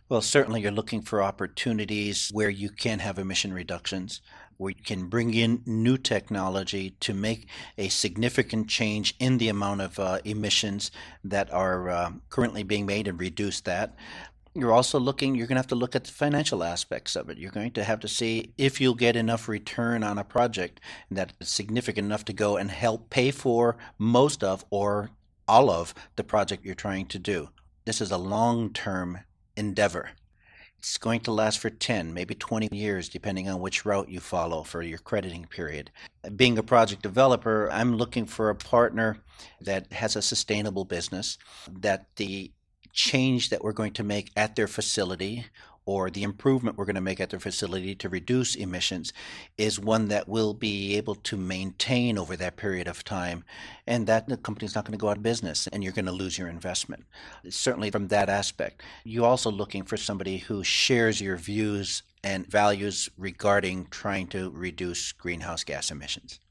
Well, certainly you're looking for opportunities where you can have emission reductions, where you can bring in new technology to make a significant change in the amount of emissions that are currently being made and reduce that. You're going to have to look at the financial aspects of it. You're going to have to see if you'll get enough return on a project that is significant enough to go and help pay for most of or all of the project you're trying to do. This is a long-term endeavor. It's going to last for 10, maybe 20 years, depending on which route you follow for your crediting period. Being a project developer, I'm looking for a partner that has a sustainable business, that the change that we're going to make at their facility or the improvement we're going to make at their facility to reduce emissions is one that will be able to maintain over that period of time, and that the company's not going to go out of business and you're going to lose your investment. Certainly, from that aspect, you're also looking for somebody who shares your views and values regarding trying to reduce greenhouse gas emissions.